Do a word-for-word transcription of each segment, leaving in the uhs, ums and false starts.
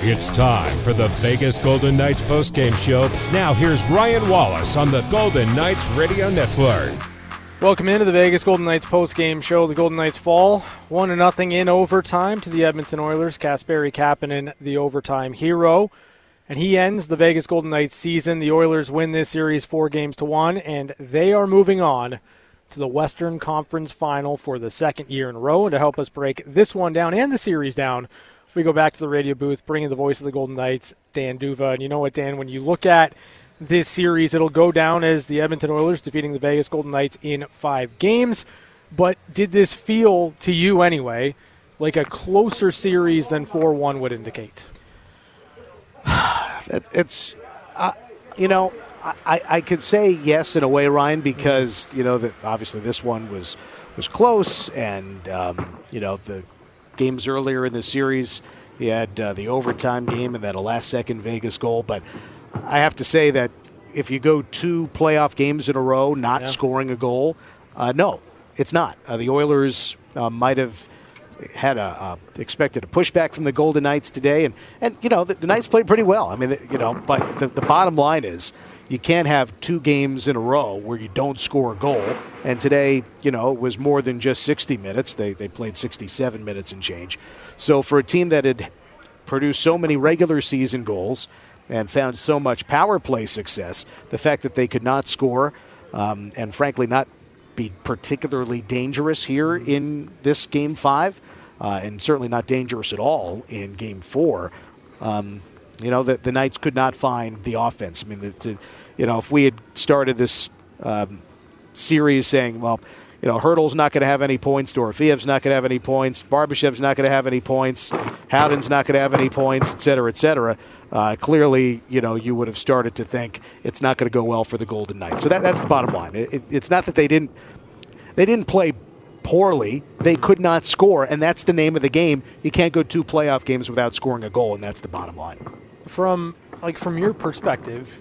It's time for the Vegas Golden Knights postgame show. Now here's Ryan Wallace on the Golden Knights Radio Network. Welcome into the Vegas Golden Knights postgame show. The Golden Knights fall one to nothing in overtime to the Edmonton Oilers. Kasperi Kapanen, the overtime hero. And he ends the Vegas Golden Knights season. The Oilers win this series four games to one, and they are moving on to the Western Conference Final for the second year in a row. And to help us break this one down and the series down, we go back to the radio booth, bringing the voice of the Golden Knights, Dan D'Uva. And you know what, Dan, when you look at this series, it'll go down as the Edmonton Oilers defeating the Vegas Golden Knights in five games. But did this feel, to you anyway, like a closer series than four one would indicate? It's, uh, you know, I, I could say yes in a way, Ryan, because, you know, that obviously this one was, was close, and, um, you know, the games earlier in the series, you had uh, the overtime game and then a last-second Vegas goal. But I have to say that if you go two playoff games in a row not yeah. scoring a goal, uh, no, it's not. Uh, the Oilers uh, might have had a uh, expected a pushback from the Golden Knights today, and and you know the, the Knights played pretty well. I mean, you know, but the, the bottom line is you can't have two games in a row where you don't score a goal. And today, you know, it was more than just sixty minutes. They they played sixty-seven minutes and change. So for a team that had produced so many regular season goals and found so much power play success, the fact that they could not score um, and frankly not be particularly dangerous here in this game five, uh, and certainly not dangerous at all in game four. Um, you know, the, the Knights could not find the offense. I mean, the, to, you know, if we had started this um, series saying, well, you know, Hurdle's not going to have any points, Dorofeev's not going to have any points, Barbashev's not going to have any points, Howden's not going to have any points, et cetera, et cetera, uh, clearly, you know, you would have started to think it's not going to go well for the Golden Knights. So that, that's the bottom line. It, it, it's not that they didn't they didn't play poorly. They could not score, and that's the name of the game. You can't go two playoff games without scoring a goal, and that's the bottom line. From like from your perspective,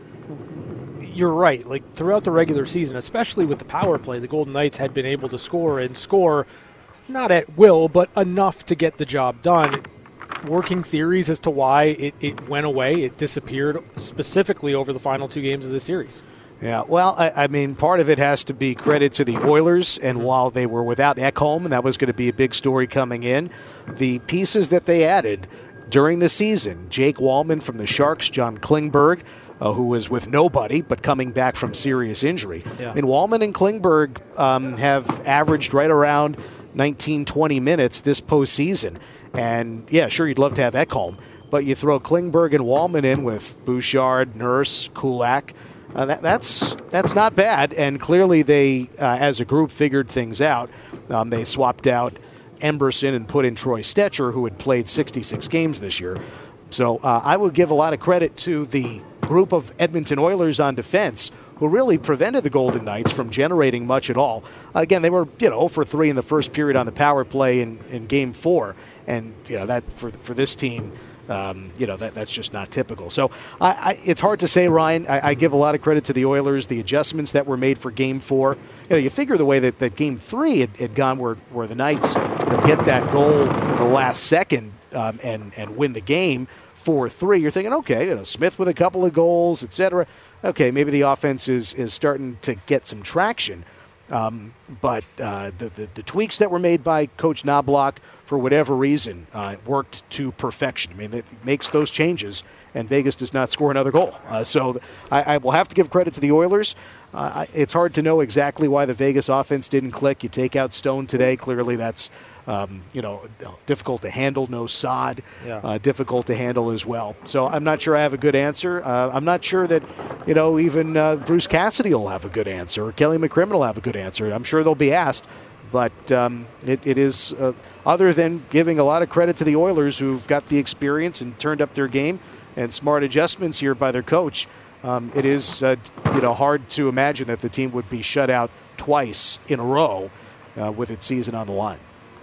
you're right. Like throughout the regular season, especially with the power play, the Golden Knights had been able to score and score not at will, but enough to get the job done. Working theories as to why it, it went away, it disappeared specifically over the final two games of the series. Yeah, well, I, I mean, part of it has to be credit to the Oilers, and while they were without Ekholm, and that was going to be a big story coming in, the pieces that they added during the season, Jake Wallman from the Sharks, John Klingberg, uh, who was with nobody but coming back from serious injury. Yeah. I mean, Wallman and Klingberg um, have averaged right around nineteen, twenty minutes this postseason. And, yeah, sure, you'd love to have Ekholm, but you throw Klingberg and Wallman in with Bouchard, Nurse, Kulak. Uh, that, that's that's not bad, and clearly they, uh, as a group, figured things out. Um, they swapped out Emberson and put in Troy Stetcher, who had played sixty-six games this year. So uh, I would give a lot of credit to the group of Edmonton Oilers on defense, who really prevented the Golden Knights from generating much at all. Again, they were you know zero for three in the first period on the power play in, in Game Four, and you know that for for this team. Um, you know, that that's just not typical. So I, I, it's hard to say, Ryan. I, I give a lot of credit to the Oilers, the adjustments that were made for Game four. You know, you figure the way that, that Game three had, had gone where, where the Knights you know, get that goal in the last second um, and, and win the game four three, you're thinking, okay, you know, Smith with a couple of goals, et cetera. Okay, maybe the offense is, is starting to get some traction. Um, but uh, the, the, the tweaks that were made by Coach Knobloch, for whatever reason, uh, worked to perfection. I mean, it makes those changes, and Vegas does not score another goal. Uh, so I, I will have to give credit to the Oilers. Uh, it's hard to know exactly why the Vegas offense didn't click. You take out Stone today. Clearly that's, um, you know, difficult to handle. No Saad, yeah. uh, difficult to handle as well. So I'm not sure I have a good answer. Uh, I'm not sure that, you know, even uh, Bruce Cassidy will have a good answer, or Kelly McCrimmon will have a good answer. I'm sure they'll be asked. But um, it, it is, uh, other than giving a lot of credit to the Oilers, who've got the experience and turned up their game and smart adjustments here by their coach, um, it is uh, you know hard to imagine that the team would be shut out twice in a row uh, with its season on the line.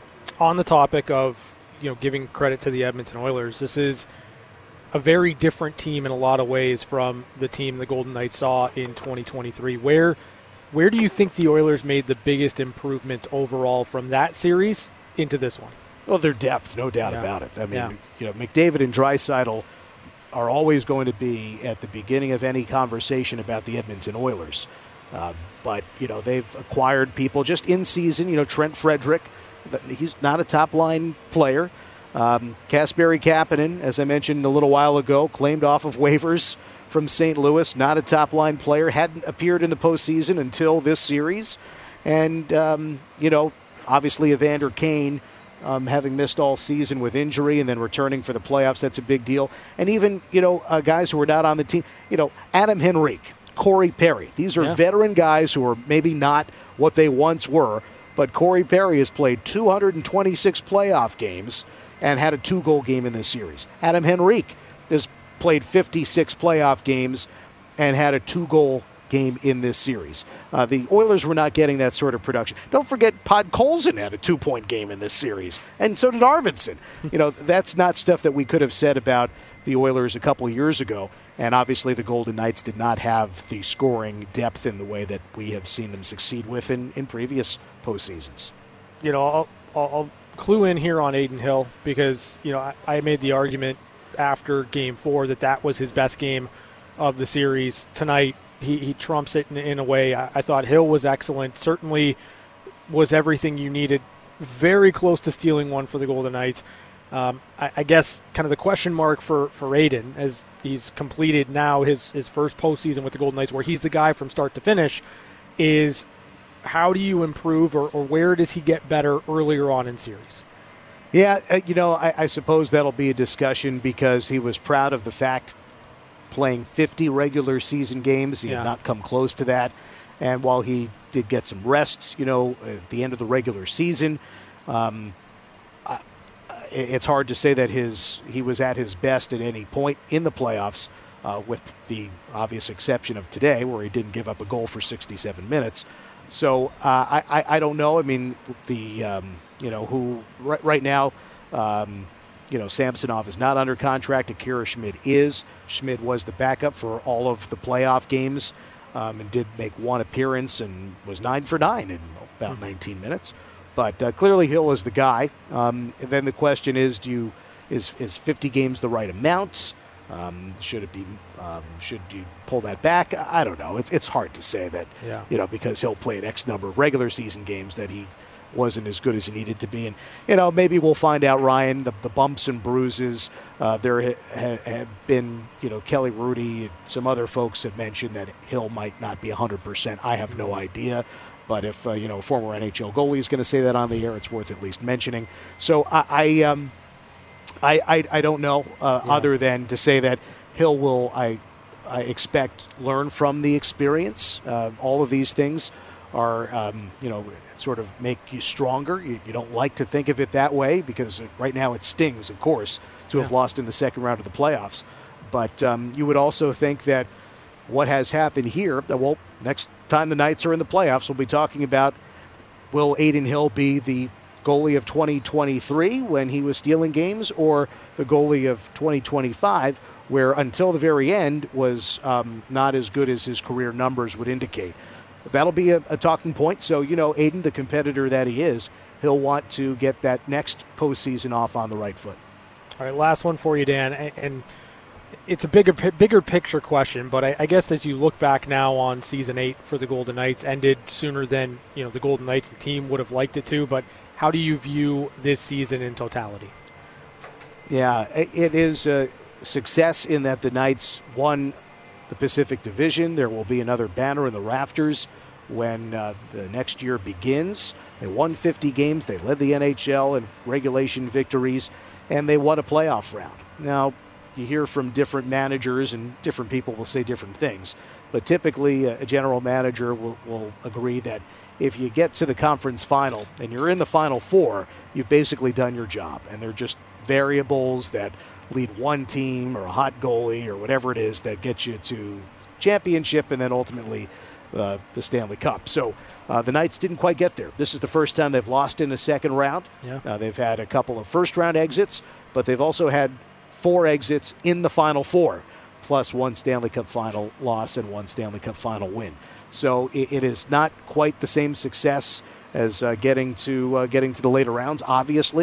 On the topic of you know giving credit to the Edmonton Oilers, this is a very different team in a lot of ways from the team the Golden Knights saw in twenty twenty-three. Where Where do you think the Oilers made the biggest improvement overall from that series into this one? Well, their depth, no doubt yeah. about it. I mean, yeah. you know, McDavid and Draisaitl are always going to be at the beginning of any conversation about the Edmonton Oilers. Uh, but, you know, they've acquired people just in season. You know, Trent Frederick, he's not a top-line player. Um, Kasperi Kapanen, as I mentioned a little while ago, claimed off of waivers from Saint Louis, not a top-line player, hadn't appeared in the postseason until this series. And, um, you know, obviously Evander Kane, Um, having missed all season with injury and then returning for the playoffs, that's a big deal. And even, you know, uh, guys who are not on the team, you know, Adam Henrique, Corey Perry. These are yeah. veteran guys who are maybe not what they once were, but Corey Perry has played two hundred twenty-six playoff games and had a two-goal game in this series. Adam Henrique has played fifty-six playoff games and had a two-goal game in this series. Uh, the Oilers were not getting that sort of production. Don't forget Podkolzin had a two-point game in this series, and so did Arvidsson. You know, that's not stuff that we could have said about the Oilers a couple of years ago, and obviously the Golden Knights did not have the scoring depth in the way that we have seen them succeed with in, in previous postseasons. You know, I'll, I'll, I'll clue in here on Adin Hill because, you know, I, I made the argument after Game four that that was his best game of the series. Tonight, He, he trumps it in, in a way. I, I thought Hill was excellent. Certainly was everything you needed. Very close to stealing one for the Golden Knights. Um, I, I guess kind of the question mark for, for Adin as he's completed now his, his first postseason with the Golden Knights where he's the guy from start to finish is how do you improve or, or where does he get better earlier on in series? Yeah, uh, you know, I, I suppose that'll be a discussion because he was proud of the fact playing fifty regular season games. He yeah. had not come close to that. And while he did get some rest, you know, at the end of the regular season, um, uh, it's hard to say that his he was at his best at any point in the playoffs, uh, with the obvious exception of today where he didn't give up a goal for sixty-seven minutes. So uh, I, I, I don't know. I mean, the, um, you know, who right, right now, um, You know, Samsonov is not under contract. Akira Schmid is. Schmid was the backup for all of the playoff games um, and did make one appearance and was nine for nine in about mm-hmm. nineteen minutes. But uh, clearly Hill is the guy. Um, and then the question is, do you is is fifty games the right amount? Um, should it be? Um, should you pull that back? I don't know. It's it's hard to say that. Yeah. You know, because Hill played X number of regular season games that he wasn't as good as he needed to be. And, you know, maybe we'll find out, Ryan, the, the bumps and bruises. Uh, there ha- have been, you know, Kelly Rudy and some other folks have mentioned that Hill might not be one hundred percent. I have no idea. But if, uh, you know, a former N H L goalie is going to say that on the air, it's worth at least mentioning. So I I, um, I, I, I don't know, uh, yeah. other than to say that Hill will, I, I expect, learn from the experience. Uh, all of these things are, um, you know, sort of make you stronger. You, you don't like to think of it that way because right now it stings, of course, to yeah. have lost in the second round of the playoffs. But um, you would also think that what has happened here, that, well, next time the Knights are in the playoffs, we'll be talking about will Adin Hill be the goalie of twenty twenty-three when he was stealing games or the goalie of twenty twenty-five where until the very end was um, not as good as his career numbers would indicate. That'll be a, a talking point. So, you know, Adin, the competitor that he is, he'll want to get that next postseason off on the right foot. All right, last one for you, Dan. And it's a bigger bigger picture question, but I, I guess as you look back now on season eight for the Golden Knights, ended sooner than, you know, the Golden Knights, the team, would have liked it to. But how do you view this season in totality? Yeah, it is a success in that the Knights won the Pacific Division. There will be another banner in the rafters when uh, the next year begins. They won fifty games. They led the N H L in regulation victories, and they won a playoff round. Now, you hear from different managers, and different people will say different things, but typically a general manager will, will agree that if you get to the conference final and you're in the Final Four, you've basically done your job, and they're just variables that lead one team or a hot goalie or whatever it is that gets you to championship and then ultimately uh, the Stanley Cup. So uh, the Knights didn't quite get there. This is the first time they've lost in the second round. Yeah. Uh, they've had a couple of first-round exits, but they've also had four exits in the Final Four, plus one Stanley Cup final loss and one Stanley Cup final win. So it, it is not quite the same success as uh, getting to uh, getting to the later rounds, obviously.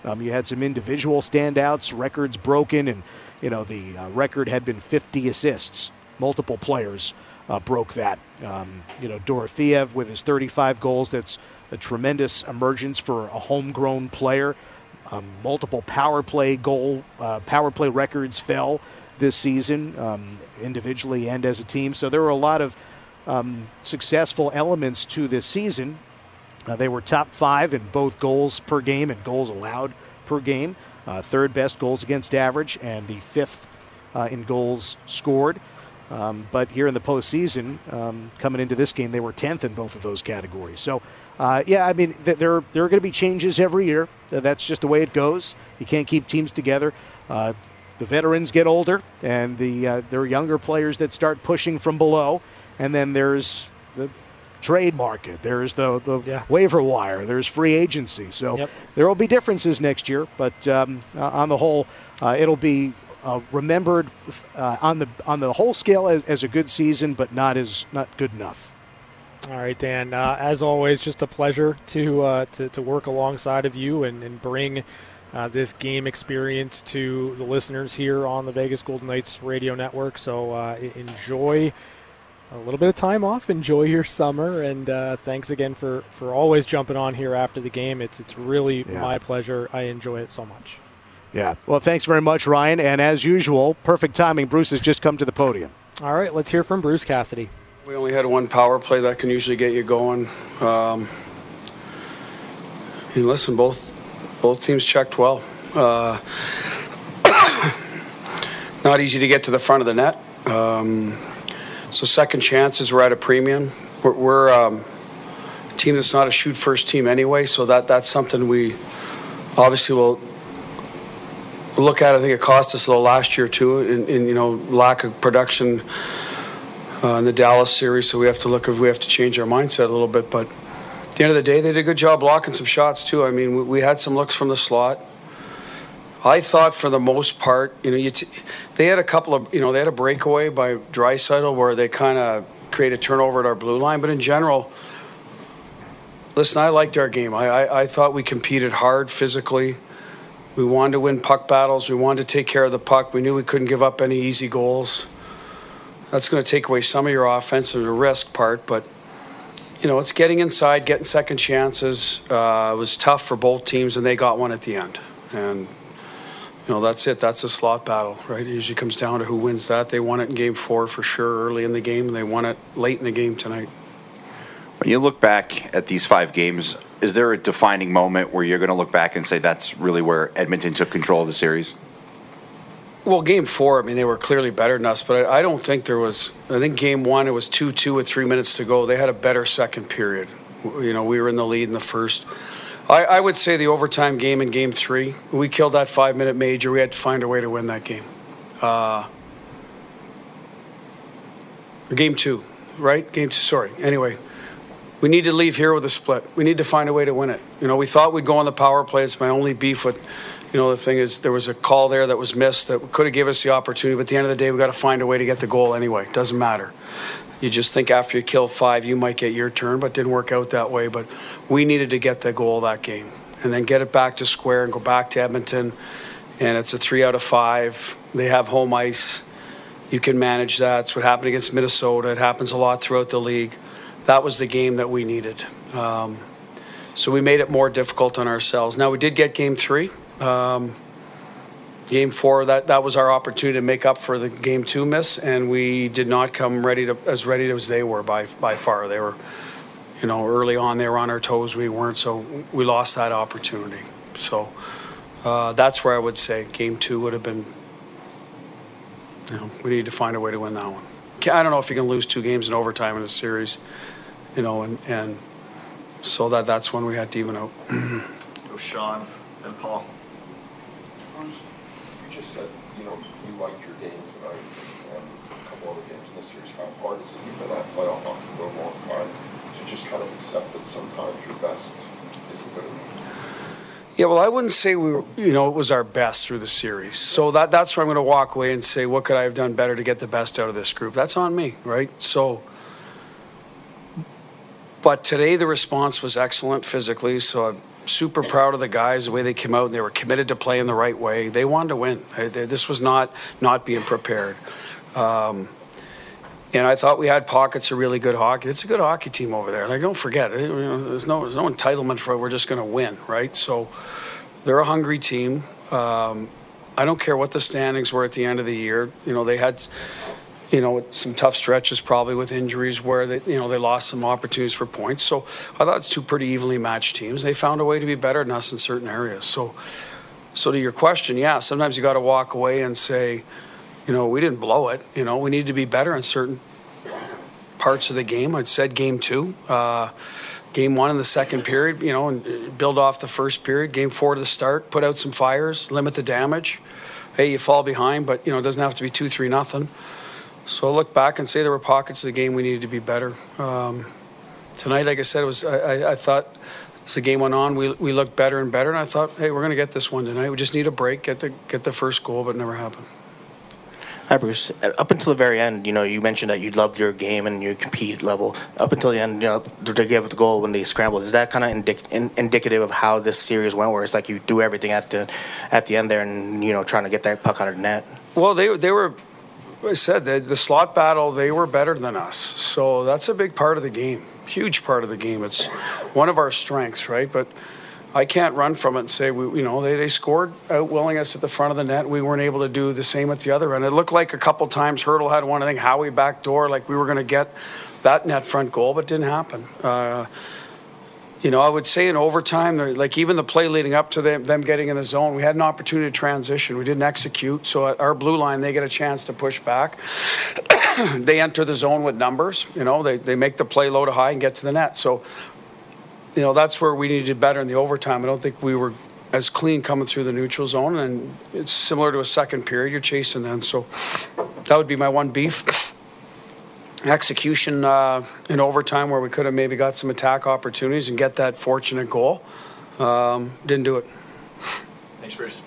Um, you had some individual standouts, records broken, and you know the uh, record had been fifty assists. Multiple players uh, broke that. Um, you know, Dorofeev with his thirty-five goals. That's a tremendous emergence for a homegrown player. Um, multiple power play goal, uh, power play records fell this season, um, individually and as a team. So there were a lot of um, successful elements to this season. Uh, they were top five in both goals per game and goals allowed per game, uh, third best goals against average, and the fifth uh, in goals scored. Um, but here in the postseason, um, coming into this game, they were tenth in both of those categories. So, uh, yeah, I mean, th- there, there are going to be changes every year. Uh, that's just the way it goes. You can't keep teams together. Uh, the veterans get older, and the uh, there are younger players that start pushing from below. And then there's the trade market. There's the, the yeah. waiver wire. There's free agency. So yep. there will be differences next year. But um, uh, on the whole, uh, it'll be Uh, remembered uh, on the on the whole scale as, as a good season, but not as not good enough. All right, Dan. Uh, as always, just a pleasure to uh, to, to work alongside of you and, and bring uh, this game experience to the listeners here on the Vegas Golden Knights radio network. So uh, enjoy a little bit of time off. Enjoy your summer, and uh, thanks again for, for always jumping on here after the game. It's it's really yeah. my pleasure. I enjoy it so much. Yeah. Well, thanks very much, Ryan. And as usual, perfect timing. Bruce has just come to the podium. All right, let's hear from Bruce Cassidy. We only had one power play that can usually get you going. Um, and listen, both both teams checked well. Uh, not easy to get to the front of the net. Um, so second chances were at a premium. We're, we're um, a team that's not a shoot-first team anyway, so that that's something we obviously will – look at. I think it cost us a little last year too, in, in you know lack of production uh, in the Dallas series. So we have to look if we have to change our mindset a little bit. But at the end of the day, they did a good job blocking some shots too. I mean, we, we had some looks from the slot. I thought for the most part, you know, you t- they had a couple of you know they had a breakaway by Draisaitl where they kind of created turnover at our blue line. But in general, listen, I liked our game. I I, I thought we competed hard physically. We wanted to win puck battles. We wanted to take care of the puck. We knew we couldn't give up any easy goals. That's going to take away some of your offensive risk part, but, you know, it's getting inside, getting second chances. Uh, it was tough for both teams, and they got one at the end. And, you know, that's it. That's a slot battle, right? It usually comes down to who wins that. They won it in game four for sure early in the game, and they won it late in the game tonight. When you look back at these five games, is there a defining moment where you're going to look back and say that's really where Edmonton took control of the series? Well, game four, I mean, they were clearly better than us, but I, I don't think there was – I think game one, it was two two with three minutes to go. They had a better second period. You know, we were in the lead in the first. I, I would say the overtime game in game three, we killed that five-minute major. We had to find a way to win that game. Uh, game two, right? Game two, sorry. Anyway. We need to leave here with a split. We need to find a way to win it. You know, we thought we'd go on the power play. It's my only beef with, you know, the thing is there was a call there that was missed that could have given us the opportunity. But at the end of the day, we got to find a way to get the goal anyway. Doesn't matter. You just think after you kill five, you might get your turn, but it didn't work out that way. But we needed to get the goal that game and then get it back to square and go back to Edmonton. And it's a three out of five. They have home ice. You can manage that. It's what happened against Minnesota. It happens a lot throughout the league. That was the game that we needed. Um, so we made it more difficult on ourselves. Now, we did get game three. Um, game four, that, that was our opportunity to make up for the game two miss, and we did not come ready to as ready as they were by by far. They were, you know, early on they were on our toes. We weren't, so we lost that opportunity. So uh, that's where I would say game two would have been, you know, we need to find a way to win that one. I don't know if you can lose two games in overtime in a series. You know, and, and so that that's when we had to even out. So Sean and Paul. Bruce, you just said, you know, you liked your game tonight and a couple other games in this series. How hard is it? You've been at playoff hockey for a long time to just kind of accept that sometimes your best isn't good enough. Yeah, well, I wouldn't say we were, you know, it was our best through the series. So that that's where I'm going to walk away and say, what could I have done better to get the best out of this group? That's on me, right? So, but today the response was excellent physically. So, super proud of the guys, the way they came out and they were committed to playing the right way. They wanted to win. This was not not being prepared. Um, and I thought we had pockets of really good hockey. It's a good hockey team over there. Like, don't forget, you know, there's no there's no entitlement for it. We're just going to win, right? So they're a hungry team. Um, I don't care what the standings were at the end of the year. You know, they had, you know, some tough stretches probably with injuries where they, you know, they lost some opportunities for points. So I thought it's two pretty evenly matched teams. They found a way to be better than us in certain areas. So, so to your question, yeah, sometimes you got to walk away and say, you know, we didn't blow it. You know, we need to be better in certain parts of the game. I'd said game two, uh, game one in the second period, you know, and build off the first period. Game four to the start, put out some fires, limit the damage. Hey, you fall behind, but, you know, it doesn't have to be two, three, nothing. So I look back and say there were pockets of the game we needed to be better. Um, tonight, like I said, it was. I, I, I thought as the game went on, we we looked better and better, and I thought, hey, we're going to get this one tonight. We just need a break, get the get the first goal, but it never happened. Hi, Bruce. Up until the very end, you know, you mentioned that you loved your game and your compete level. Up until the end, you know, they gave up the goal when they scrambled. Is that kind of indic- in, indicative of how this series went, where it's like you do everything at the at the end there and, you know, trying to get that puck out of the net? Well, they they were, I said, the, the slot battle, they were better than us. So that's a big part of the game, huge part of the game. It's one of our strengths, right? But I can't run from it and say, we, you know, they, they scored outwilling us at the front of the net. We weren't able to do the same at the other end. It looked like a couple times Hurdle had one, I think Howie backdoor, like we were going to get that net front goal, but it didn't happen. Uh, you know, I would say in overtime, like even the play leading up to them, them getting in the zone, we had an opportunity to transition. We didn't execute. So at our blue line, they get a chance to push back. They enter the zone with numbers. You know, they, they make the play low to high and get to the net. So, you know, that's where we needed better in the overtime. I don't think we were as clean coming through the neutral zone, and it's similar to a second period. You're chasing then. So that would be my one beef. Execution uh, in overtime where we could have maybe got some attack opportunities and get that fortunate goal. Um, didn't do it. Thanks, Bruce.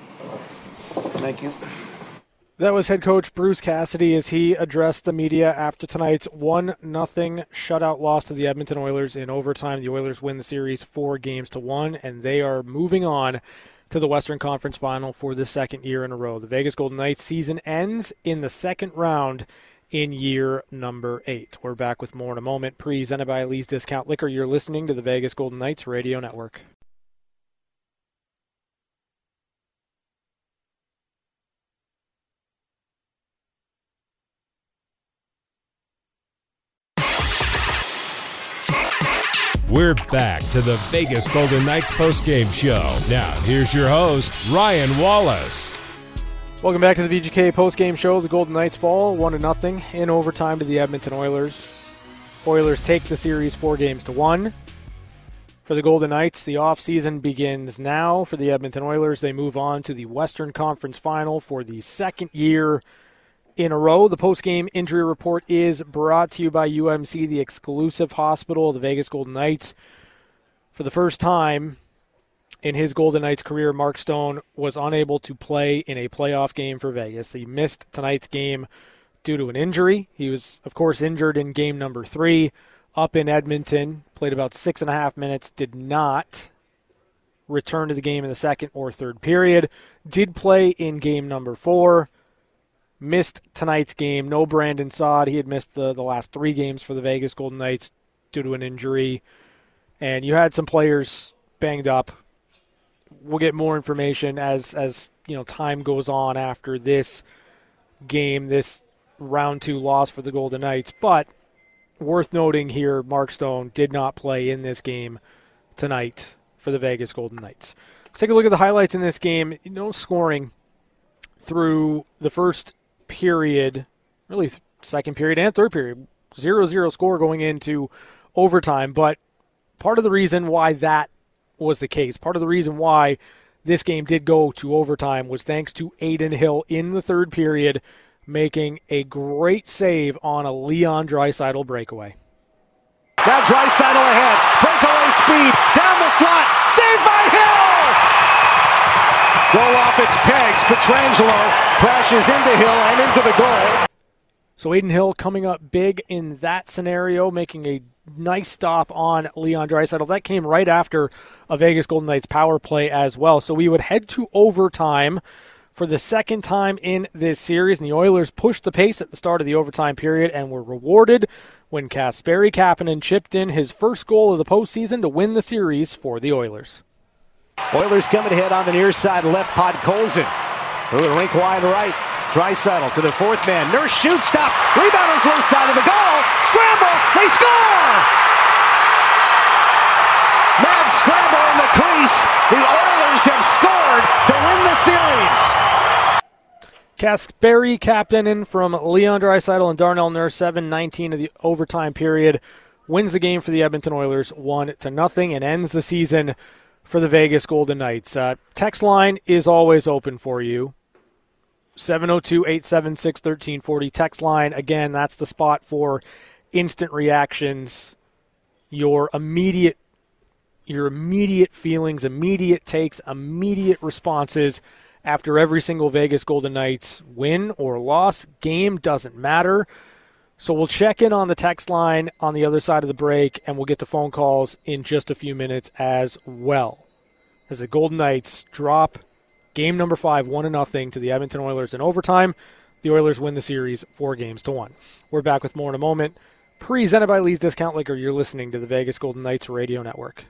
Thank you. That was head coach Bruce Cassidy as he addressed the media after tonight's one nothing shutout loss to the Edmonton Oilers in overtime. The Oilers win the series four games to one, and they are moving on to the Western Conference Final for the second year in a row. The Vegas Golden Knights season ends in the second round in year number eight. We're back with more in a moment. Presented by Lee's Discount Liquor. You're listening to the Vegas Golden Knights Radio Network. We're back to the Vegas Golden Knights postgame show. Now, here's your host, Ryan Wallace. Welcome back to the V G K postgame show. The Golden Knights fall one to nothing in overtime to the Edmonton Oilers. Oilers take the series four games to one. For the Golden Knights, the offseason begins now. For the Edmonton Oilers, they move on to the Western Conference Final for the second year in a row. The postgame injury report is brought to you by U M C, the exclusive hospital of the Vegas Golden Knights. For the first time in his Golden Knights career, Mark Stone was unable to play in a playoff game for Vegas. He missed tonight's game due to an injury. He was, of course, injured in game number three up in Edmonton, played about six and a half minutes, did not return to the game in the second or third period, did play in game number four, missed tonight's game. No Brandon Saad. He had missed the, the last three games for the Vegas Golden Knights due to an injury. And you had some players banged up. We'll get more information as, as you know, time goes on after this game, this round two loss for the Golden Knights. But worth noting here, Mark Stone did not play in this game tonight for the Vegas Golden Knights. Let's take a look at the highlights in this game. No scoring through the first period, really second period and third period. zero zero score going into overtime. But part of the reason why that was the case, part of the reason why this game did go to overtime was thanks to Adin Hill in the third period making a great save on a Leon Draisaitl breakaway. Now Draisaitl ahead, breakaway speed, down the slot, saved by Hill! Goal off its pegs, Pietrangelo crashes into Hill and into the goal. So Adin Hill coming up big in that scenario, making a nice stop on Leon Draisaitl. That came right after a Vegas Golden Knights power play as well. So we would head to overtime for the second time in this series, and the Oilers pushed the pace at the start of the overtime period and were rewarded when Kasperi Kapanen chipped in his first goal of the postseason to win the series for the Oilers. Oilers coming ahead on the near side, left Podkolzin. Through the rink wide right. Draisaitl to the fourth man. Nurse shoots, stop. Rebound is low side of the goal. Scramble. They score! Mad scramble in the crease. The Oilers have scored to win the series. Kasperi Kapanen from Leon Draisaitl and Darnell Nurse, seven nineteen of the overtime period, wins the game for the Edmonton Oilers one to nothing and ends the season for the Vegas Golden Knights. Uh, text line is always open for you. seven oh two, eight seven six, one three four oh. Text line, again, that's the spot for instant reactions, your immediate your immediate feelings, immediate takes, immediate responses after every single Vegas Golden Knights win or loss. Game doesn't matter. So we'll check in on the text line on the other side of the break, and we'll get to phone calls in just a few minutes as well. As the Golden Knights drop game number five, one to nothing to the Edmonton Oilers in overtime. The Oilers win the series four games to one. We're back with more in a moment. Presented by Lee's Discount Liquor, you're listening to the Vegas Golden Knights Radio Network.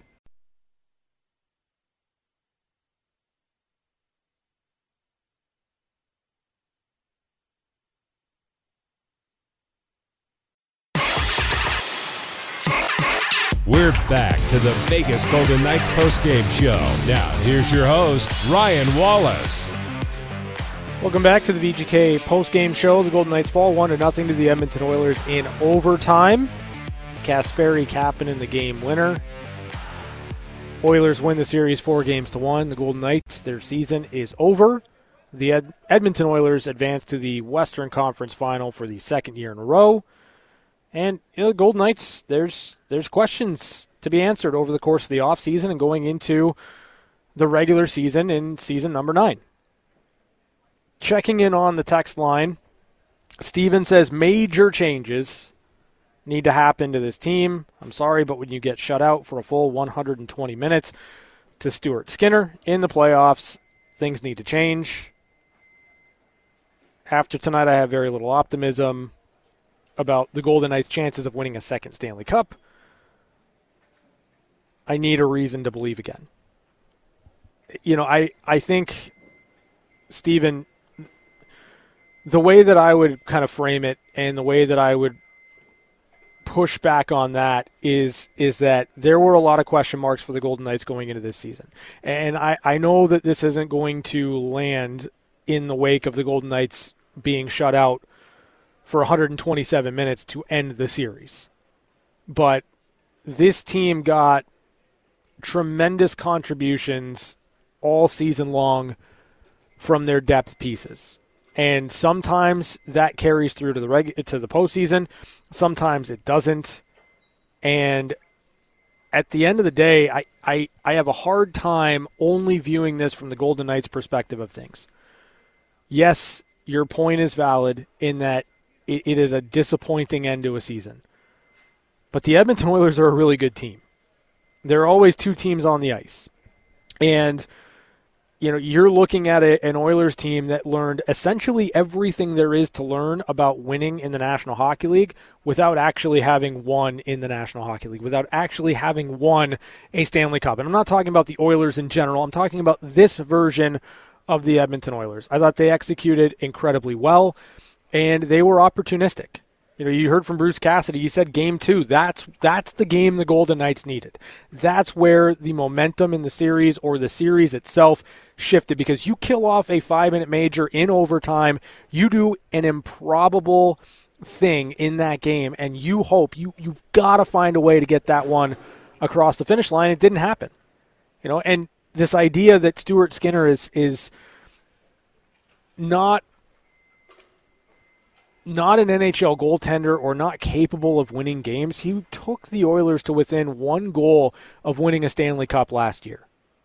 We're back to the Vegas Golden Knights postgame show. Now, here's your host, Ryan Wallace. Welcome back to the V G K postgame show. The Golden Knights fall one to nothing to the Edmonton Oilers in overtime. Kasperi Kapanen, the game winner. Oilers win the series four games to one. The Golden Knights, their season is over. The Ed- Edmonton Oilers advance to the Western Conference Final for the second year in a row. And, you know, the Golden Knights, there's there's questions to be answered over the course of the offseason and going into the regular season in season number nine. Checking in on the text line, Steven says major changes need to happen to this team. I'm sorry, but when you get shut out for a full one hundred twenty minutes to Stuart Skinner in the playoffs, things need to change. After tonight, I have very little optimism about the Golden Knights' chances of winning a second Stanley Cup. I need a reason to believe again. You know, I, I think, Stephen, the way that I would kind of frame it and the way that I would push back on that is is that there were a lot of question marks for the Golden Knights going into this season. And I, I know that this isn't going to land in the wake of the Golden Knights being shut out for one hundred twenty-seven minutes to end the series. But this team got tremendous contributions all season long from their depth pieces. And sometimes that carries through to the regu- to the postseason. Sometimes it doesn't. And at the end of the day, I, I, I have a hard time only viewing this from the Golden Knights' perspective of things. Yes, your point is valid in that it is a disappointing end to a season. But the Edmonton Oilers are a really good team. There are always two teams on the ice. And, you know, you're looking at a, an Oilers team that learned essentially everything there is to learn about winning in the National Hockey League without actually having won in the National Hockey League, without actually having won a Stanley Cup. And I'm not talking about the Oilers in general. I'm talking about this version of the Edmonton Oilers. I thought they executed incredibly well. And they were opportunistic. You know, you heard from Bruce Cassidy. He said game two. That's that's the game the Golden Knights needed. That's where the momentum in the series or the series itself shifted, because you kill off a five-minute major in overtime. You do an improbable thing in that game, and you hope, you, you've got to find a way to get that one across the finish line. It didn't happen. You know, and this idea that Stuart Skinner is is not not an N H L goaltender or not capable of winning games. He took the Oilers to within one goal of winning a Stanley Cup last year.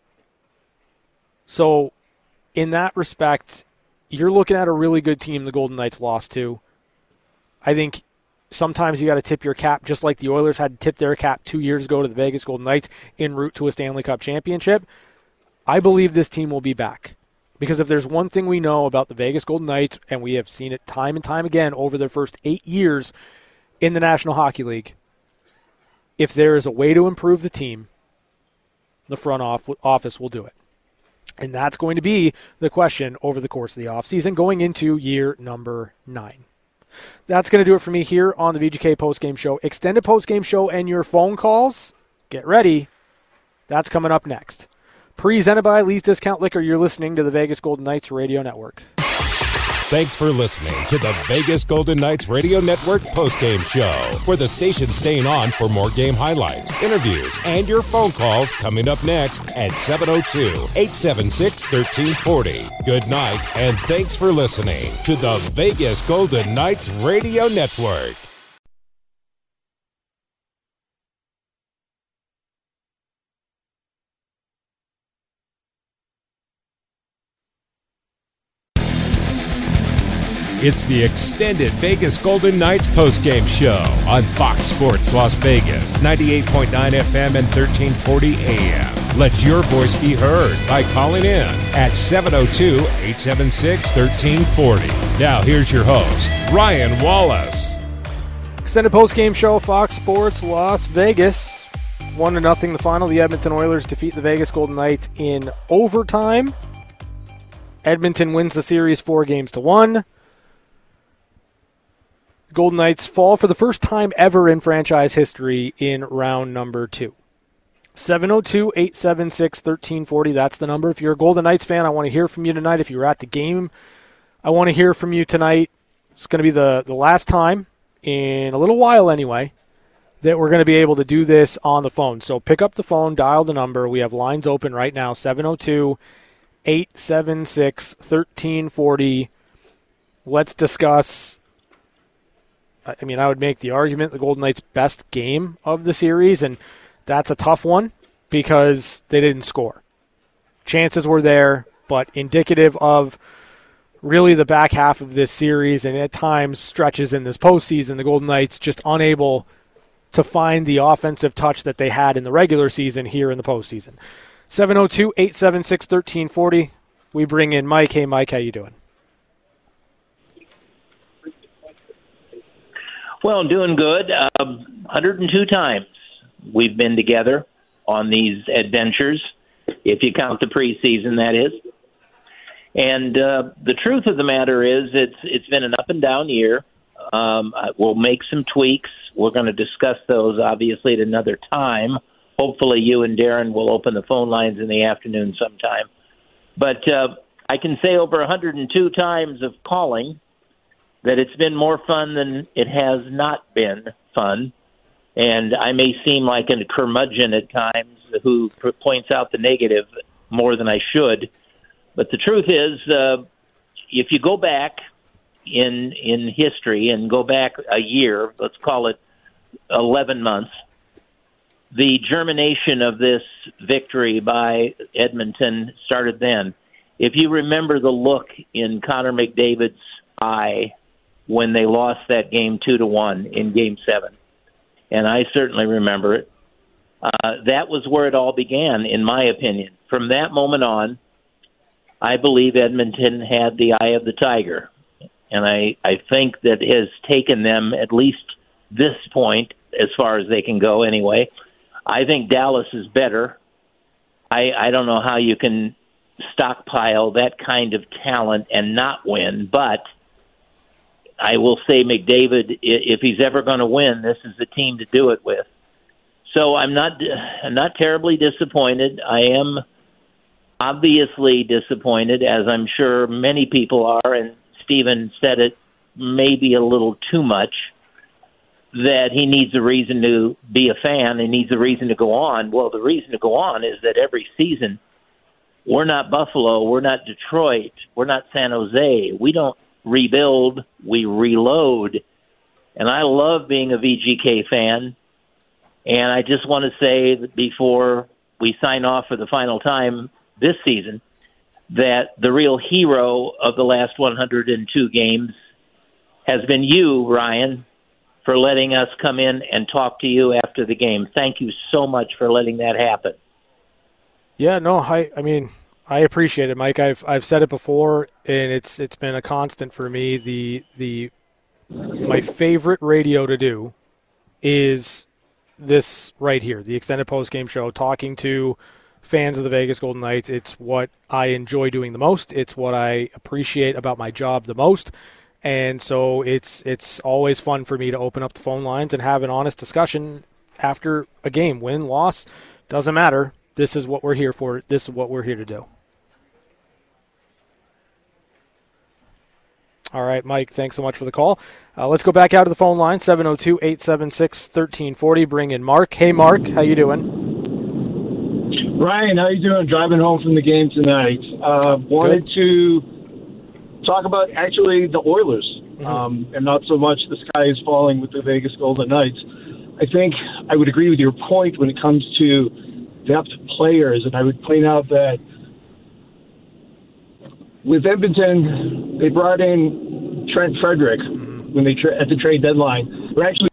So, in that respect, you're looking at a really good team the Golden Knights lost to. I think sometimes you got to tip your cap, just like the Oilers had to tip their cap two years ago to the Vegas Golden Knights en route to a Stanley Cup championship. I believe this team will be back. Because if there's one thing we know about the Vegas Golden Knights, and we have seen it time and time again over their first eight years in the National Hockey League, if there is a way to improve the team, the front office will do it. And that's going to be the question over the course of the offseason going into year number nine. That's going to do it for me here on the V G K Postgame Show. Extended postgame show and your phone calls. Get ready. That's coming up next. Presented by Lee's Discount Liquor, you're listening to the Vegas Golden Knights Radio Network. Thanks for listening to the Vegas Golden Knights Radio Network postgame show, where the station's staying on for more game highlights, interviews, and your phone calls coming up next at seven oh two, eight seven six, one three four oh. Good night, and thanks for listening to the Vegas Golden Knights Radio Network. It's the extended Vegas Golden Knights postgame show on Fox Sports Las Vegas, ninety-eight point nine F M and thirteen forty A M. Let your voice be heard by calling in at seven oh two, eight seven six, one three four oh. Now here's your host, Ryan Wallace. Extended postgame show, Fox Sports Las Vegas. One to nothing the final. The Edmonton Oilers defeat the Vegas Golden Knights in overtime. Edmonton wins the series four games to one. Golden Knights fall for the first time ever in franchise history in round number two. seven oh two, eight seven six, one three four oh, that's the number. If you're a Golden Knights fan, I want to hear from you tonight. If you were at the game, I want to hear from you tonight. It's going to be the, the last time, in a little while anyway, that we're going to be able to do this on the phone. So pick up the phone, dial the number. We have lines open right now, seven oh two, eight seven six, one three four oh. Let's discuss... I mean, I would make the argument the Golden Knights' best game of the series, and that's a tough one because they didn't score. Chances were there, but indicative of really the back half of this series and at times stretches in this postseason, the Golden Knights just unable to find the offensive touch that they had in the regular season here in the postseason. seven oh two, eight seven six, one three four oh. We bring in Mike. Hey, Mike, how you doing? Well, doing good. Uh, one hundred two times we've been together on these adventures, if you count the preseason, that is. And uh, the truth of the matter is it's it's been an up-and-down year. Um, we'll make some tweaks. We're going to discuss those, obviously, at another time. Hopefully you and Darren will open the phone lines in the afternoon sometime. But uh, I can say over one hundred two times of calling that it's been more fun than it has not been fun. And I may seem like a curmudgeon at times who points out the negative more than I should. But the truth is, uh, if you go back in in history and go back a year, let's call it eleven months, the germination of this victory by Edmonton started then. If you remember the look in Connor McDavid's eye when they lost that game two to one in Game Seven, and I certainly remember it. Uh, that was where it all began, in my opinion. From that moment on, I believe Edmonton had the eye of the tiger, and I, I think that has taken them at least this point, as far as they can go anyway. I think Dallas is better. I, I don't know how you can stockpile that kind of talent and not win, but I will say McDavid, if he's ever going to win, this is the team to do it with. So I'm not I'm not terribly disappointed. I am obviously disappointed, as I'm sure many people are, and Steven said it maybe a little too much, that he needs a reason to be a fan and needs a reason to go on. Well, the reason to go on is that every season we're not Buffalo, we're not Detroit, we're not San Jose. We don't rebuild, we reload. And I love being a V G K fan. And I just want to say that before we sign off for the final time this season, that the real hero of the last one hundred two games has been you, Ryan. for letting us come in and talk to you after the game. Thank you so much for letting that happen. Yeah, no, I, I mean, I appreciate it, Mike. I've I've said it before, and it's it's been a constant for me. The the my favorite radio to do is this right here, the extended post-game show, talking to fans of the Vegas Golden Knights. It's what I enjoy doing the most. It's what I appreciate about my job the most. And so it's it's always fun for me to open up the phone lines and have an honest discussion after a game. Win, loss, doesn't matter. This is what we're here for. This is what we're here to do. All right, Mike, thanks so much for the call. Uh, let's go back out to the phone line, seven oh two, eight seven six, one three four oh. Bring in Mark. Hey, Mark, how you doing? Ryan, how you doing? Driving home from the game tonight. Uh, wanted Good. to talk about actually the Oilers, mm-hmm. um, and not so much the sky is falling with the Vegas Golden Knights. I think I would agree with your point when it comes to depth players, and I would point out that with Edmonton, they brought in Trent Frederick mm-hmm. when they tra- at the trade deadline. We're actually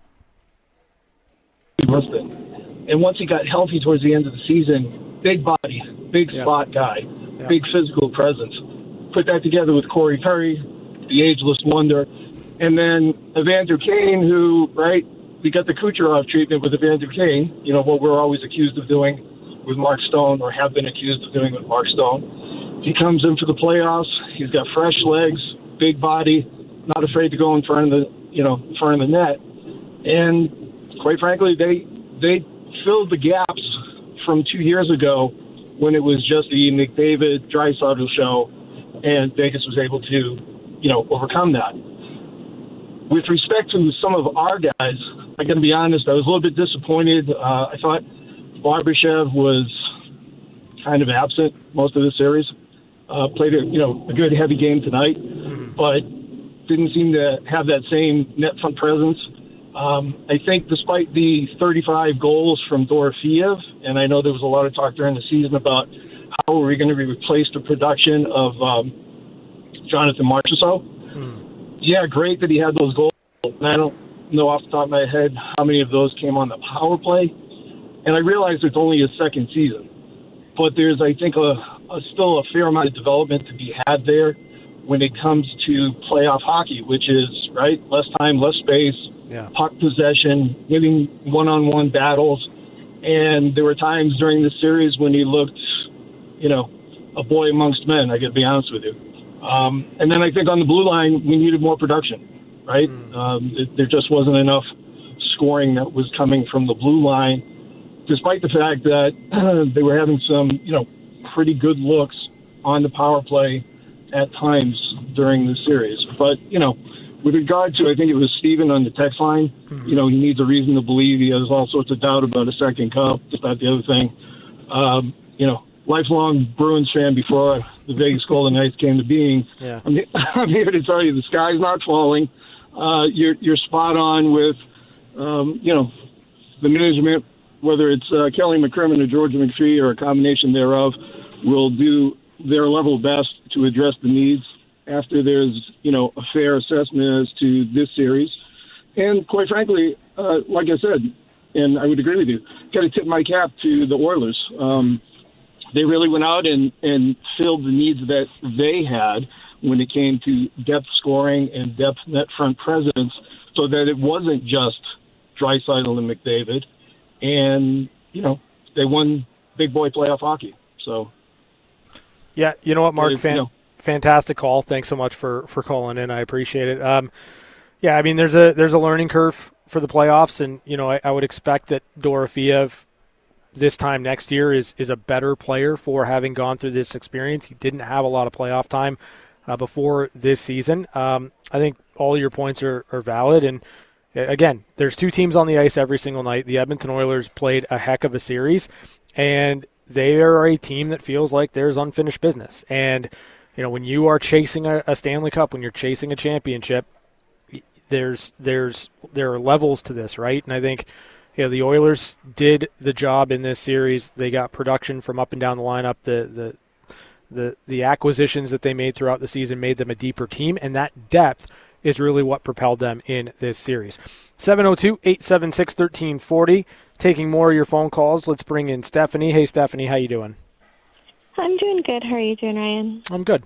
and once he got healthy towards the end of the season, big body, big yeah. spot guy, yeah. big physical presence. Put that together with Corey Perry, the ageless wonder, and then Evander Kane, who, right, we got the Kucherov treatment with Evander Kane, you know, what we're always accused of doing with Mark Stone, or have been accused of doing with Mark Stone. He comes in for the playoffs. He's got fresh legs, big body, not afraid to go in front of the, you know, in front of the net. And quite frankly, they they filled the gaps from two years ago when it was just the McDavid Draisaitl show, and Vegas was able to, you know, overcome that. With respect to some of our guys, I got to be honest, I was a little bit disappointed. Uh, I thought Barbashev was kind of absent most of the series. Uh, played a, you know, a good heavy game tonight, mm-hmm. but didn't seem to have that same net front presence. Um, I think despite the thirty-five goals from Dorofeev, and I know there was a lot of talk during the season about how are we going to replace the production of um, Jonathan Marchessault. Mm. Yeah, great that he had those goals. And I don't know off the top of my head how many of those came on the power play. And I realize it's only his second season. But there's, I think, a, a still a fair amount of development to be had there when it comes to playoff hockey, which is, right, less time, less space, yeah. puck possession, winning one-on-one battles. And there were times during the series when he looked, you know, a boy amongst men, I got to be honest with you. Um, and then I think on the blue line, we needed more production, right? Mm. Um, it, there just wasn't enough scoring that was coming from the blue line, despite the fact that uh, they were having some, you know, pretty good looks on the power play at times during the series. But, you know, with regard to, I think it was Steven on the text line, mm-hmm. you know, he needs a reason to believe. He has all sorts of doubt about a second cup, just that the other thing. Um, you know, lifelong Bruins fan before the Vegas Golden Knights came to being. Yeah. I'm, I'm here to tell you the sky's not falling. Uh, you're, you're spot on with, um, you know, the management, whether it's uh, Kelly McCrimmon or Georgia McPhee or a combination thereof, will do their level best to address the needs after there's, you know, a fair assessment as to this series. And quite frankly, uh, like I said, and I would agree with you, got to tip my cap to the Oilers. Um, they really went out and, and filled the needs that they had when it came to depth scoring and depth net front presence, so that it wasn't just Draisaitl and McDavid. And, you know, they won big boy playoff hockey. So, yeah, you know what, Mark, fan, you know. fantastic call. Thanks so much for, for calling in. I appreciate it. Um, yeah, I mean, there's a there's a learning curve for the playoffs, and you know, I, I would expect that Dorofeev this time next year is is a better player for having gone through this experience. He didn't have a lot of playoff time uh, before this season. Um, I think all your points are, are valid, and again, there's two teams on the ice every single night. The Edmonton Oilers played a heck of a series, and they are a team that feels like there's unfinished business. And, you know, when you are chasing a, a Stanley Cup, when you're chasing a championship, there's there's there are levels to this, right? And I think, you know, the Oilers did the job in this series. They got production from up and down the lineup. The the the the acquisitions that they made throughout the season made them a deeper team, and that depth is really what propelled them in this series. seven oh two, eight seven six, one three four oh. Taking more of your phone calls. Let's bring in Stephanie. Hey, Stephanie, how you doing? I'm doing good. How are you doing, Ryan? I'm good.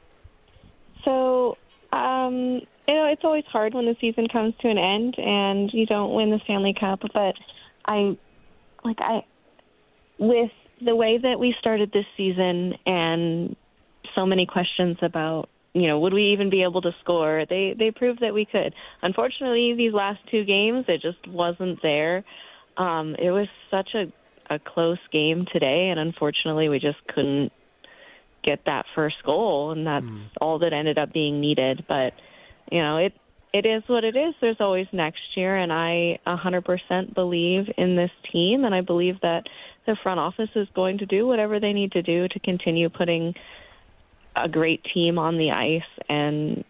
So, um, you know, it's always hard when the season comes to an end and you don't win the Stanley Cup, but I, like, I, with the way that we started this season and so many questions about, you know, would we even be able to score? They they proved that we could. Unfortunately, these last two games, it just wasn't there. Um, it was such a, a close game today, and unfortunately, we just couldn't get that first goal, and that's mm. all that ended up being needed. But, you know, it it is what it is. There's always next year, and I one hundred percent believe in this team, and I believe that the front office is going to do whatever they need to do to continue putting a great team on the ice, and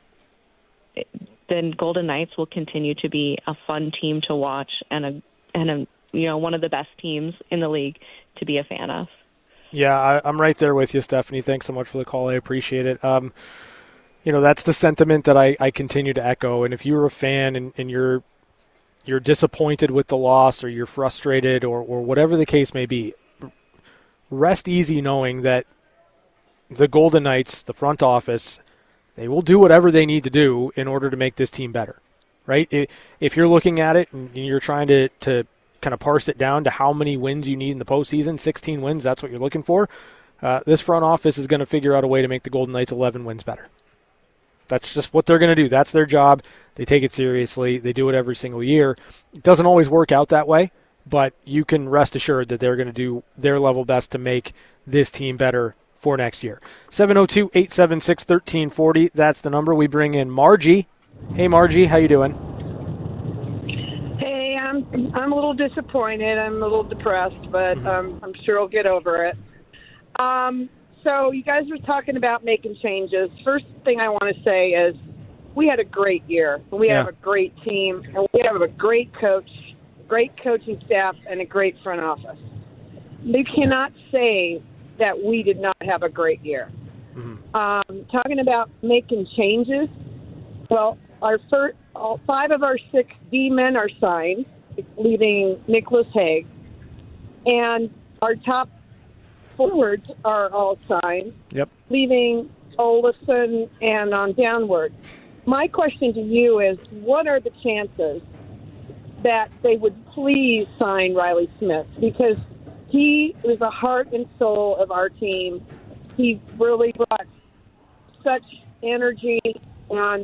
then Golden Knights will continue to be a fun team to watch and a and a you know one of the best teams in the league to be a fan of. Yeah, I, I'm right there with you, Stephanie. Thanks so much for the call. I appreciate it. Um, you know, that's the sentiment that I, I continue to echo. And if you're a fan and, and you're you're disappointed with the loss, or you're frustrated, or or whatever the case may be, rest easy knowing that the Golden Knights, the front office, they will do whatever they need to do in order to make this team better, right? If you're looking at it and you're trying to, to kind of parse it down to how many wins you need in the postseason, sixteen wins, that's what you're looking for, uh, this front office is going to figure out a way to make the Golden Knights eleven wins better. That's just what they're going to do. That's their job. They take it seriously. They do it every single year. It doesn't always work out that way, but you can rest assured that they're going to do their level best to make this team better for next year. seven oh two, eight seven six, one three four oh. That's the number. We bring in Margie. Hey, Margie. How you doing? Hey, I'm I'm a little disappointed. I'm a little depressed, but um, I'm sure I'll get over it. Um, so you guys were talking about making changes. First thing I want to say is we had a great year. We yeah. have a great team, and we have a great coach, great coaching staff, and a great front office. You cannot say that we did not have a great year. Mm-hmm. Um, talking about making changes, well, our first, all five of our six D-men are signed, leaving Nicholas Hague, and our top forwards are all signed, yep. leaving Olofsson and on downward. My question to you is, what are the chances that they would please sign Riley Smith? Because he is the heart and soul of our team. He really brought such energy, and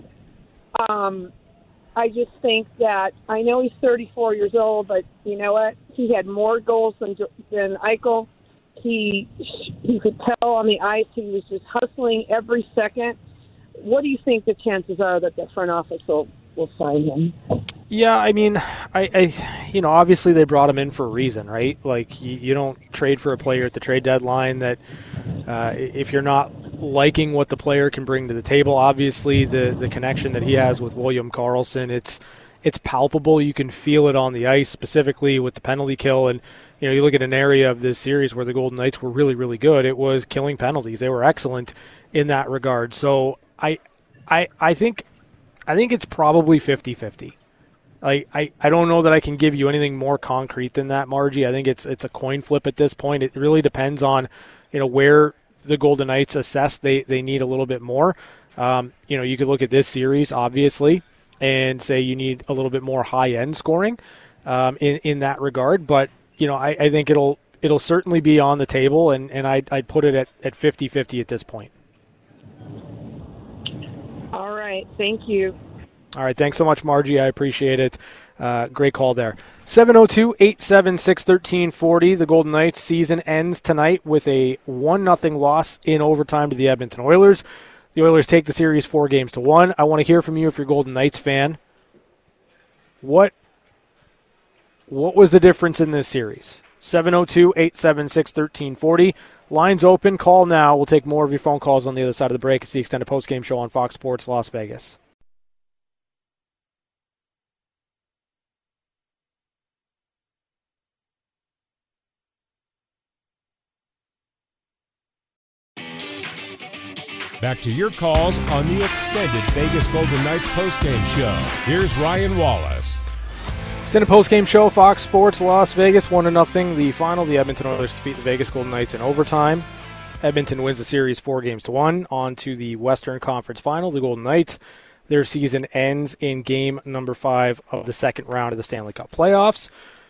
um, I just think that, I know he's thirty-four years old, but you know what? He had more goals than, than Eichel. He, you could tell on the ice he was just hustling every second. What do you think the chances are that the front office will, will sign him? Yeah, I mean, I, I, you know, obviously they brought him in for a reason, right? Like, you, you don't trade for a player at the trade deadline that, uh, if you're not liking what the player can bring to the table, obviously the, the connection that he has with William Karlsson, it's it's palpable. You can feel it on the ice, specifically with the penalty kill. And, you know, you look at an area of this series where the Golden Knights were really, really good. It was killing penalties. They were excellent in that regard. So I, I, I think, I think it's probably fifty-fifty. I, I, I don't know that I can give you anything more concrete than that, Margie. I think it's it's a coin flip at this point. It really depends on, you know, where the Golden Knights assess they, they need a little bit more. Um, you know, you could look at this series, obviously, and say you need a little bit more high-end scoring um, in, in that regard. But, you know, I, I think it'll it'll certainly be on the table, and, and I'd, I'd put it at, at fifty-fifty at this point. All right. Thank you. All right, thanks so much, Margie. I appreciate it. Uh, great call there. seven oh two, eight seven six, one three four oh. The Golden Knights season ends tonight with a one nothing loss in overtime to the Edmonton Oilers. The Oilers take the series four games to one. I want to hear from you if you're a Golden Knights fan. What, what was the difference in this series? seven oh two, eight seven six, one three four oh. Lines open. Call now. We'll take more of your phone calls on the other side of the break. It's the Extended Postgame Show on Fox Sports Las Vegas. Back to your calls on the extended Vegas Golden Knights postgame show. Here's Ryan Wallace. Extended postgame show, Fox Sports Las Vegas, one to nothing. The final, the Edmonton Oilers defeat the Vegas Golden Knights in overtime. Edmonton wins the series four games to one. On to the Western Conference Final. The Golden Knights, their season ends in game number five of the second round of the Stanley Cup playoffs.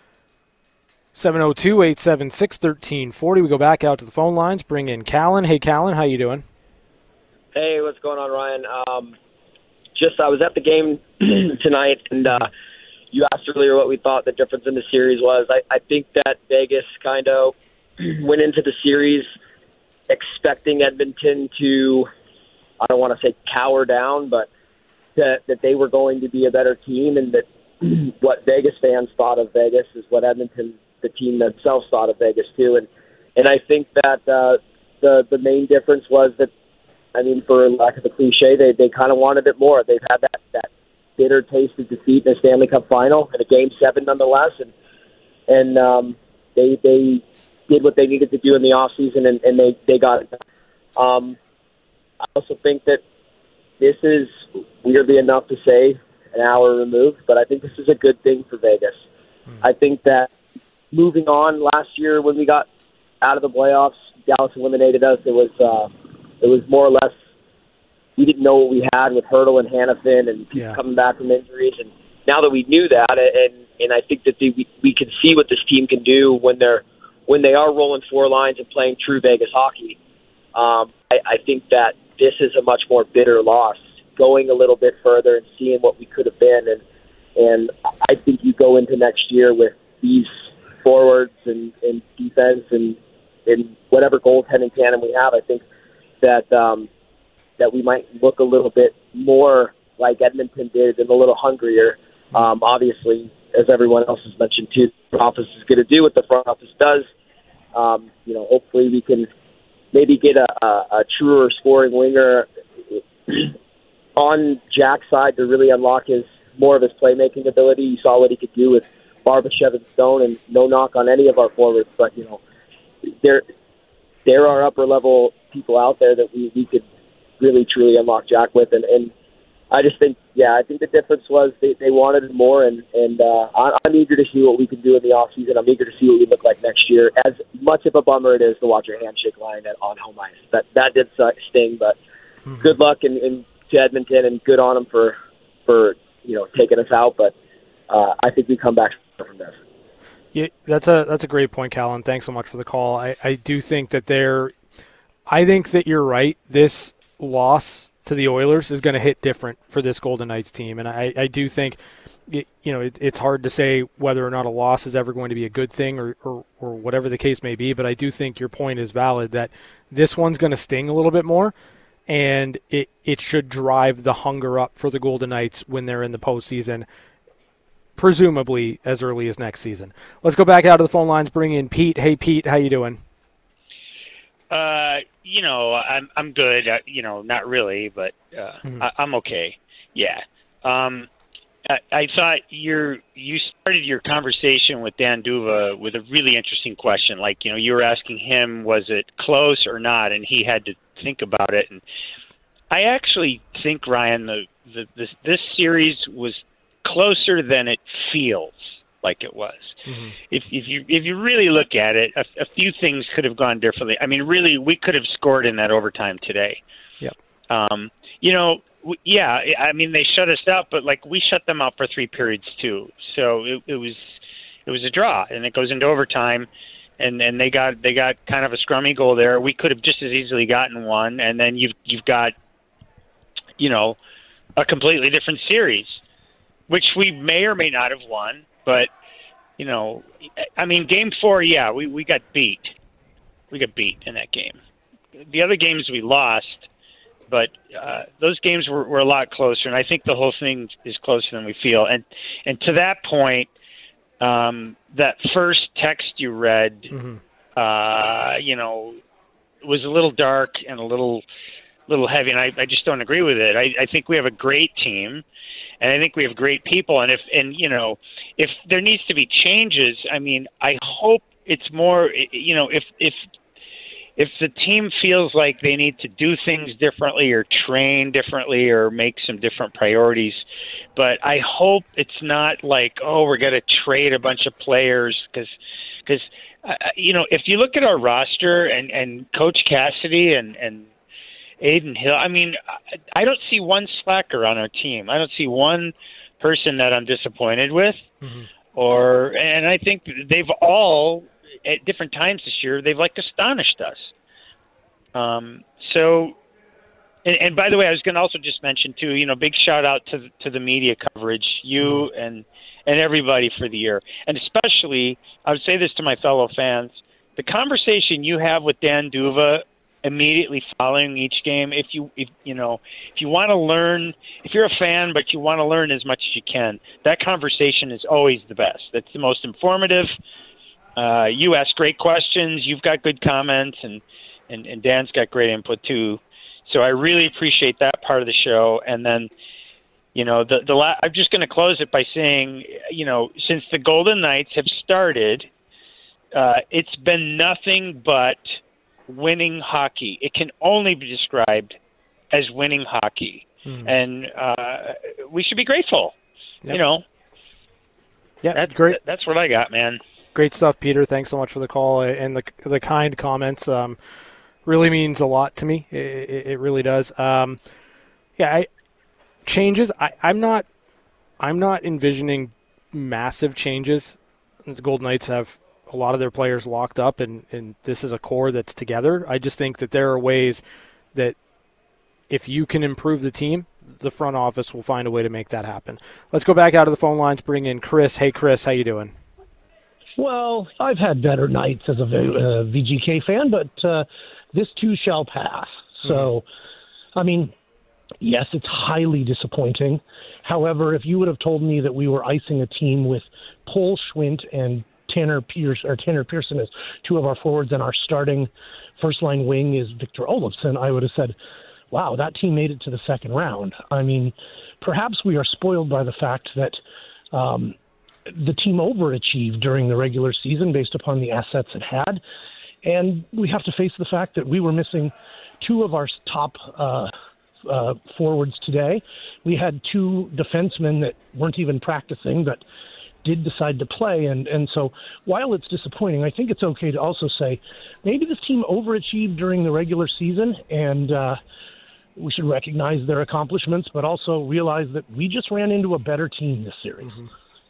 seven oh two, eight seven six, one three four oh. We go back out to the phone lines. Bring in Callan. Hey, Callan, how you doing? Hey, what's going on, Ryan? Um, just I was at the game tonight, and uh, you asked earlier what we thought the difference in the series was. I, I think that Vegas kind of went into the series expecting Edmonton to, I don't want to say cower down, but that, that they were going to be a better team, and that what Vegas fans thought of Vegas is what Edmonton, the team themselves, thought of Vegas too. And and I think that uh, the the main difference was that, I mean, for lack of a cliche, they, they kind of wanted it more. They've had that, that bitter taste of defeat in a Stanley Cup final, in a Game seven nonetheless, and and um, they they did what they needed to do in the offseason, and, and they, they got it done. Um, I also think that this is, weirdly enough to say, an hour removed, but I think this is a good thing for Vegas. Mm. I think that moving on last year when we got out of the playoffs, Dallas eliminated us. It was uh, it was more or less, we didn't know what we had with Hurdle and Hanifin and people yeah. coming back from injuries. And now that we knew that, and and I think that they, we, we can see what this team can do when they're when they are rolling four lines and playing true Vegas hockey. Um, I, I think that this is a much more bitter loss, going a little bit further and seeing what we could have been. And and I think you go into next year with these forwards and, and defense and, and whatever goaltending tandem we have. I think that um, that we might look a little bit more like Edmonton did and a little hungrier. Um, obviously, as everyone else has mentioned too, the front office is going to do what the front office does. Um, you know, hopefully we can maybe get a, a, a truer scoring winger on Jack's side to really unlock his more of his playmaking ability. You saw what he could do with Barbashev and Stone, and no knock on any of our forwards, but you know, there there are upper level people out there that we, we could really truly unlock Jack with, and, and I just think, yeah, I think the difference was they, they wanted more, and and uh, I'm eager to see what we can do in the off season. I'm eager to see what we look like next year. As much of a bummer it is to watch your handshake line at, on home ice, that that did sting, but mm-hmm. good luck in, in to Edmonton, and good on them for for you know taking us out. But uh, I think we come back from this. Yeah, that's a that's a great point, Callan. Thanks so much for the call. I, I do think that they're I think that you're right. This loss to the Oilers is going to hit different for this Golden Knights team, and I, I do think it, you know it, it's hard to say whether or not a loss is ever going to be a good thing or, or or whatever the case may be. But I do think your point is valid that this one's going to sting a little bit more, and it it should drive the hunger up for the Golden Knights when they're in the postseason, presumably as early as next season. Let's go back out to the phone lines. Bring in Pete. Hey, Pete, how you doing? Uh, you know, I'm I'm good. Uh, you know, not really, but uh, mm-hmm. I, I'm okay. Yeah. Um, I, I thought your you started your conversation with Dan Duva with a really interesting question. Like, you know, you were asking him, was it close or not, and he had to think about it. And I actually think, Ryan, the, the this this series was closer than it feels like it was. Mm-hmm. If if you if you really look at it, a, a few things could have gone differently. I mean, really, we could have scored in that overtime today. Yep. Um, you know, w- yeah. I mean, they shut us out, but like we shut them out for three periods too. So it, it was it was a draw, and it goes into overtime, and, and they got they got kind of a scrummy goal there. We could have just as easily gotten one, and then you've you've got, you know, a completely different series, which we may or may not have won. But, you know, I mean, game four, yeah, we, we got beat. We got beat in that game. The other games we lost, but uh, those games were, were a lot closer, and I think the whole thing is closer than we feel. And and to that point, um, that first text you read, mm-hmm. uh, you know, was a little dark and a little little heavy, and I, I just don't agree with it. I, I think we have a great team. And I think we have great people. And if, and you know, if there needs to be changes, I mean, I hope it's more, you know, if, if, if the team feels like they need to do things differently or train differently or make some different priorities. But I hope it's not like, oh, we're going to trade a bunch of players because, because uh, you know, if you look at our roster and, and Coach Cassidy and, and Aiden Hill, I mean, I don't see one slacker on our team. I don't see one person that I'm disappointed with. Mm-hmm. Or, and I think they've all, at different times this year, they've like astonished us. Um, so, and, and by the way, I was going to also just mention too, you know, big shout out to to the media coverage, you and and everybody for the year, and especially I would say this to my fellow fans: the conversation you have with Dan Duva immediately following each game. If you if you know if you want to learn, if you're a fan but you want to learn as much as you can, that conversation is always the best. That's the most informative. Uh, you ask great questions. You've got good comments, and, and, and Dan's got great input too. So I really appreciate that part of the show. And then, you know, the the la- I'm just going to close it by saying, you know, since the Golden Knights have started, uh, it's been nothing but winning hockey. It can only be described as winning hockey, mm. and uh, we should be grateful. Yep. You know, yeah, that's great. That's what I got, man. Great stuff, Peter. Thanks so much for the call and the the kind comments. Um, really means a lot to me. It, it, it really does. Um, yeah, I, changes. I, I'm not. I'm not envisioning massive changes. The Golden Knights have a lot of their players locked up, and, and this is a core that's together. I just think that there are ways that if you can improve the team, the front office will find a way to make that happen. Let's go back out of the phone lines, bring in Chris. Hey, Chris, how you doing? Well, I've had better nights as a uh, V G K fan, but uh, this too shall pass. So, mm-hmm. I mean, yes, it's highly disappointing. However, if you would have told me that we were icing a team with Paul Schwint and Tanner Pierce or Tanner Pearson as two of our forwards and our starting first line wing is Victor Olofsson, I would have said, wow, that team made it to the second round. I mean, perhaps we are spoiled by the fact that um, the team overachieved during the regular season based upon the assets it had. And we have to face the fact that we were missing two of our top uh, uh, forwards today. We had two defensemen that weren't even practicing, but did decide to play. And, and so while it's disappointing, I think it's okay to also say maybe this team overachieved during the regular season, and uh, we should recognize their accomplishments, but also realize that we just ran into a better team this series. Mm-hmm.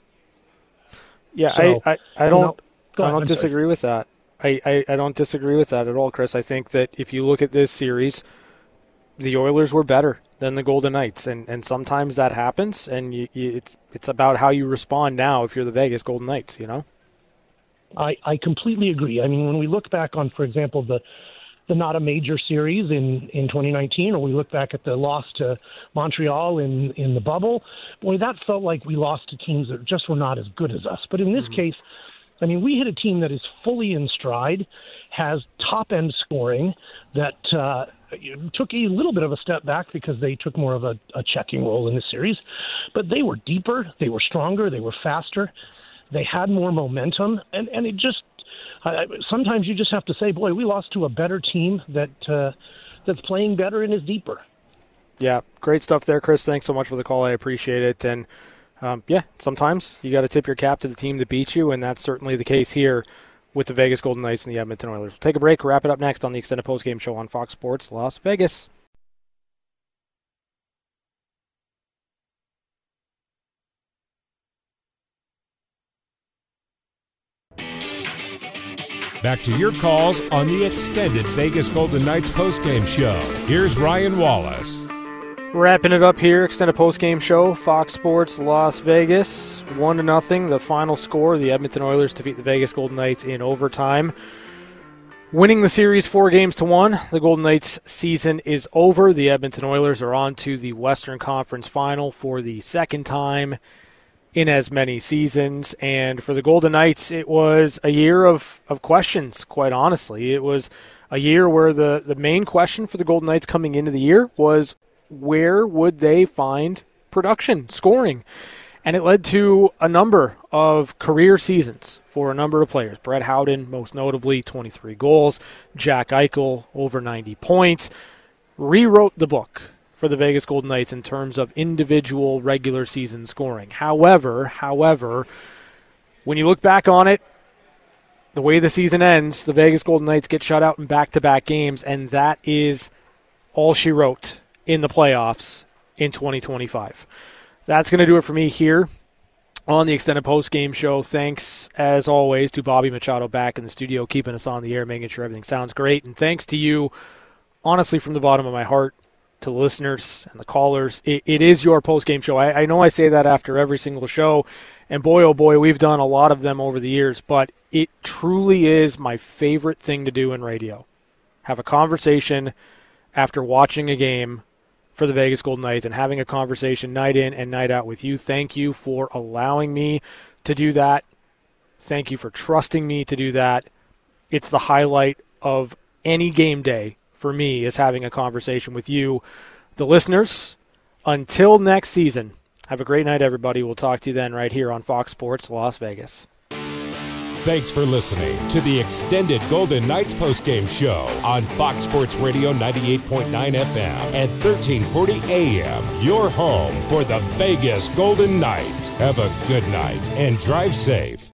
Yeah, so, I, I, I don't, no, I ahead, don't I'm disagree sorry. with that. I, I, I don't disagree with that at all, Chris. I think that if you look at this series, the Oilers were better than the Golden Knights, and, and sometimes that happens, and you, you, it's it's about how you respond now if you're the Vegas Golden Knights, you know? I, I completely agree. I mean, when we look back on, for example, the the not a major series in, in twenty nineteen, or we look back at the loss to Montreal in, in the bubble, boy, that felt like we lost to teams that just were not as good as us. But in this mm-hmm. case, I mean, we hit a team that is fully in stride, has top-end scoring, that uh, took a little bit of a step back because they took more of a, a checking role in this series. But they were deeper, they were stronger, they were faster, they had more momentum, and, and it just uh, – sometimes you just have to say, boy, we lost to a better team that uh, that's playing better and is deeper. Yeah, great stuff there, Chris. Thanks so much for the call. I appreciate it. And Um, yeah, sometimes you got to tip your cap to the team that beat you, and that's certainly the case here with the Vegas Golden Knights and the Edmonton Oilers. We'll take a break, wrap it up next on the Extended Postgame Show on Fox Sports Las Vegas. Back to your calls on the Extended Vegas Golden Knights Postgame Show. Here's Ryan Wallace. Wrapping it up here, extended postgame show, Fox Sports Las Vegas, one to nothing. The final score: the Edmonton Oilers defeat the Vegas Golden Knights in overtime, winning the series four games to one. The Golden Knights' season is over. The Edmonton Oilers are on to the Western Conference Final for the second time in as many seasons. And for the Golden Knights, it was a year of, of questions. Quite honestly, it was a year where the the main question for the Golden Knights coming into the year was, where would they find production, scoring? And it led to a number of career seasons for a number of players. Brett Howden, most notably, twenty-three goals. Jack Eichel, over ninety points. Rewrote the book for the Vegas Golden Knights in terms of individual regular season scoring. However, however, when you look back on it, the way the season ends, the Vegas Golden Knights get shut out in back-to-back games, and that is all she wrote in the playoffs in twenty twenty-five. That's going to do it for me here on the extended post-game show. Thanks, as always, to Bobby Machado back in the studio, keeping us on the air, making sure everything sounds great. And thanks to you, honestly, from the bottom of my heart, to the listeners and the callers. It, it is your post-game show. I, I know I say that after every single show, and boy, oh boy, we've done a lot of them over the years, but it truly is my favorite thing to do in radio. Have a conversation after watching a game for the Vegas Golden Knights and having a conversation night in and night out with you. Thank you for allowing me to do that. Thank you for trusting me to do that. It's the highlight of any game day for me, is having a conversation with you, the listeners. Until next season, have a great night, everybody. We'll talk to you then right here on Fox Sports Las Vegas. Thanks for listening to the extended Golden Knights postgame show on Fox Sports Radio ninety-eight point nine F M and thirteen forty A M. Your home for the Vegas Golden Knights. Have a good night and drive safe.